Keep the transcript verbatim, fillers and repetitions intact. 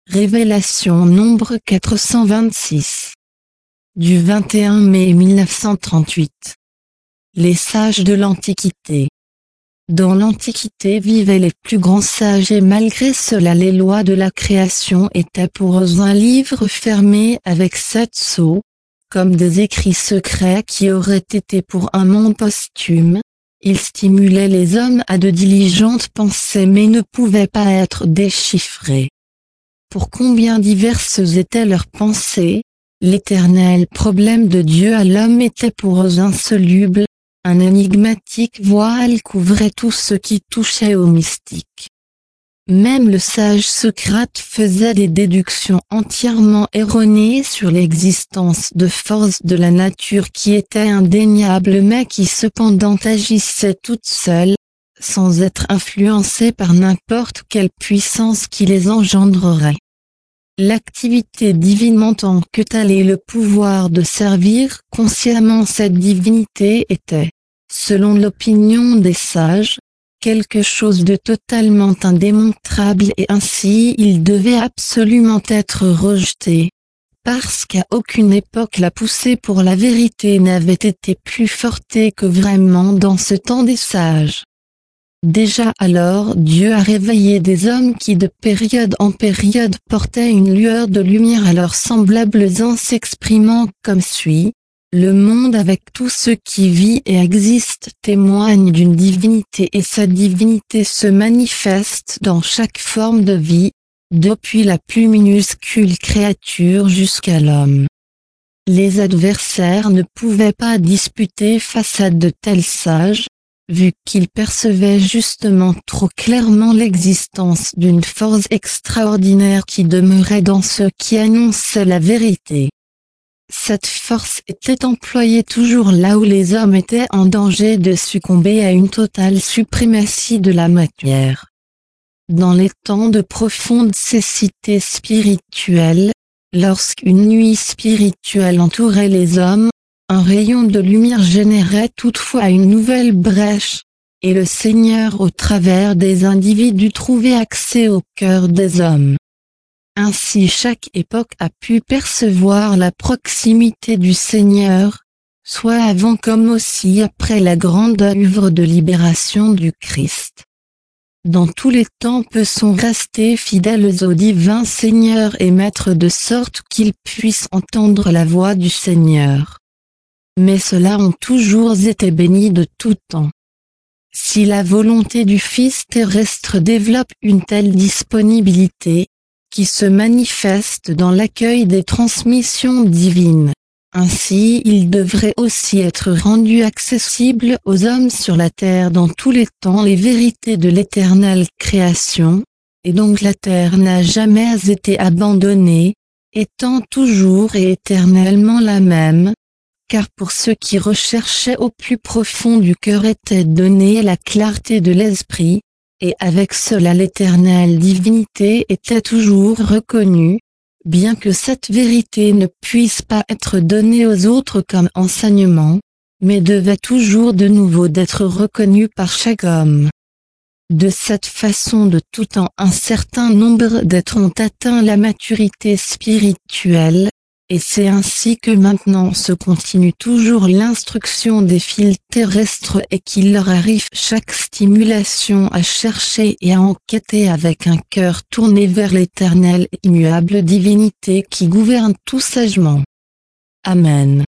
Révélation nombre quatre cent vingt-six. Du vingt et un mai mille neuf cent trente-huit. Les sages de l'Antiquité. Dans l'Antiquité vivaient les plus grands sages et malgré cela les lois de la création étaient pour eux un livre fermé avec sept sceaux, comme des écrits secrets qui auraient été pour un monde posthume. Ils stimulaient les hommes à de diligentes pensées mais ne pouvaient pas être déchiffrés. Pour combien diverses étaient leurs pensées, l'éternel problème de Dieu à l'homme était pour eux insoluble, un énigmatique voile couvrait tout ce qui touchait au mystique. Même le sage Socrate faisait des déductions entièrement erronées sur l'existence de forces de la nature qui étaient indéniables mais qui cependant agissaient toutes seules, sans être influencées par n'importe quelle puissance qui les engendrerait. L'activité divine en tant que telle et le pouvoir de servir consciemment cette divinité était, selon l'opinion des sages, quelque chose de totalement indémontrable et ainsi il devait absolument être rejeté, parce qu'à aucune époque la poussée pour la vérité n'avait été plus forte que vraiment dans ce temps des sages. Déjà alors Dieu a réveillé des hommes qui de période en période portaient une lueur de lumière à leurs semblables en s'exprimant comme suit. Le monde avec tout ce qui vit et existe témoigne d'une divinité et sa divinité se manifeste dans chaque forme de vie, depuis la plus minuscule créature jusqu'à l'homme. Les adversaires ne pouvaient pas disputer face à de tels sages, vu qu'ils percevaient justement trop clairement l'existence d'une force extraordinaire qui demeurait dans ceux qui annonçaient la vérité. Cette force était employée toujours là où les hommes étaient en danger de succomber à une totale suprématie de la matière. Dans les temps de profonde cécité spirituelle, lorsqu'une nuit spirituelle entourait les hommes, un rayon de lumière générait toutefois une nouvelle brèche, et le Seigneur au travers des individus trouvait accès au cœur des hommes. Ainsi chaque époque a pu percevoir la proximité du Seigneur, soit avant comme aussi après la grande œuvre de libération du Christ. Dans tous les temps peu sont restés fidèles au divin Seigneur et Maître de sorte qu'ils puissent entendre la voix du Seigneur. Mais ceux-là ont toujours été bénis de tout temps. Si la volonté du Fils terrestre développe une telle disponibilité, qui se manifeste dans l'accueil des transmissions divines, ainsi il devrait aussi être rendu accessible aux hommes sur la terre dans tous les temps les vérités de l'éternelle création, et donc la terre n'a jamais été abandonnée, étant toujours et éternellement la même, car pour ceux qui recherchaient au plus profond du cœur était donnée la clarté de l'esprit, et avec cela l'éternelle divinité était toujours reconnue, bien que cette vérité ne puisse pas être donnée aux autres comme enseignement, mais devait toujours de nouveau d'être reconnue par chaque homme. De cette façon de tout temps un certain nombre d'êtres ont atteint la maturité spirituelle, et c'est ainsi que maintenant se continue toujours l'instruction des fils terrestres et qu'il leur arrive chaque stimulation à chercher et à enquêter avec un cœur tourné vers l'éternelle et immuable divinité qui gouverne tout sagement. Amen.